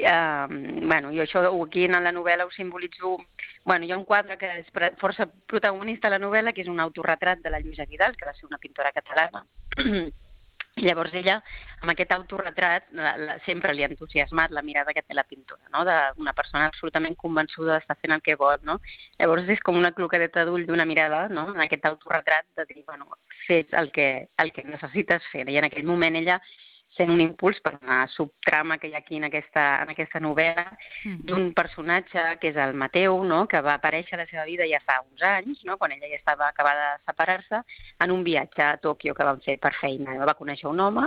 bueno, jo això aquí en la novel·la ho simbolitzo. Bueno, hi ha un quadre que és força protagonista a la novel·la, que és un autorretrat de la Lluïsa Vidal, que va ser una pintora catalana. I llavors ella, amb aquest autorretrat, sempre li ha entusiasmat la mirada que té la pintora, no? D'una persona absolutament convençuda d'estar fent el que vol, no? Llavors és com una cloquedeta d'ull d'una mirada, no? En aquest autorretrat de dir, bueno, fes el que necessites fer. I en aquell moment ella sent un impuls per una subtrama que hi ha aquí en aquesta novel·la d'un personatge que és el Mateu, no? Que va aparèixer a la seva vida ja fa uns anys, no? Quan ella ja estava acabada de separar-se, en un viatge a Tòquio que van fer per feina. Va conèixer un home,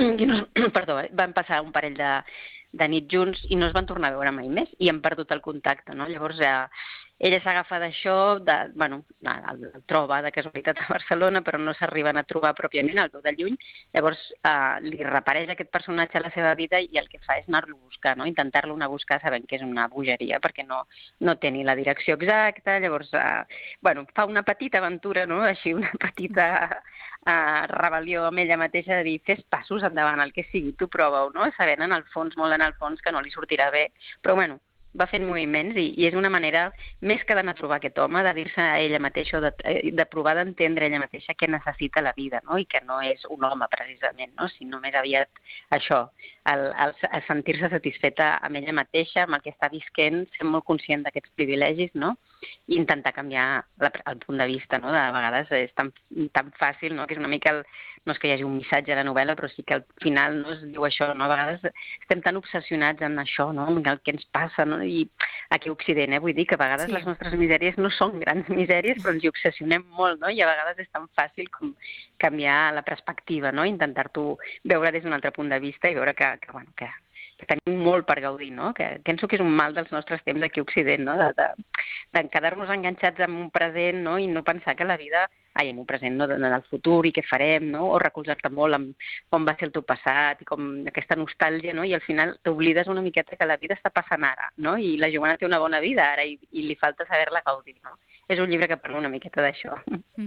van passar un parell de nit junts i no es van tornar a veure mai més i han perdut el contacte, no? Llavors ella s'agafa d'això, bueno, el troba de casualitat a Barcelona, però no s'arriben a trobar pròpiament, el veu de lluny. Llavors li reapareix aquest personatge a la seva vida i el que fa és anar-lo a buscar, no? Intentar-lo anar a buscar sabent que és una bogeria, perquè no té ni la direcció exacta. Llavors, bueno, fa una petita aventura, no? Així, una petita rebel·lió amb ella mateixa de dir, fes passos endavant, el que sigui, tu prova-ho, no? Sabent en el fons, molt en el fons, que no li sortirà bé, però bueno, va fent moviments i és una manera, més que d'anar a trobar aquest home, de dir-se a ella mateixa, de provar d'entendre ella mateixa què necessita la vida, no? I que no és un home, precisament, no? Sinó més aviat això, el sentir-se satisfeta amb ella mateixa, amb el que està visquent, ser molt conscient d'aquests privilegis, no? I intentar canviar el punt de vista, no? De vegades és tan fàcil, no? Que és una mica no és que hi hagi un missatge a la novel·la, però sí que al final no es diu això, no? A vegades estem tan obsessionats en això, no? En el que ens passa, no? I aquí a Occident, vull dir que a vegades les nostres misèries no són grans misèries, però ens hi obsessionem molt, no? I a vegades és tan fàcil com canviar la perspectiva, no? Intentar-t'ho veure des d'un altre punt de vista i veure que tenim molt per gaudir, no? Que penso que és un mal dels nostres temps aquí a Occident, no? De quedar-nos enganxats en un present, no? I no pensar que la vida en un present, no? En el futur i què farem, no? O recolzar-te molt en com va ser el teu passat i com aquesta nostàlgia, no? I al final t'oblides una miqueta que la vida està passant ara, no? I la Joana té una bona vida ara i li falta saber-la gaudir, no? És un llibre que parla una miqueta d'això.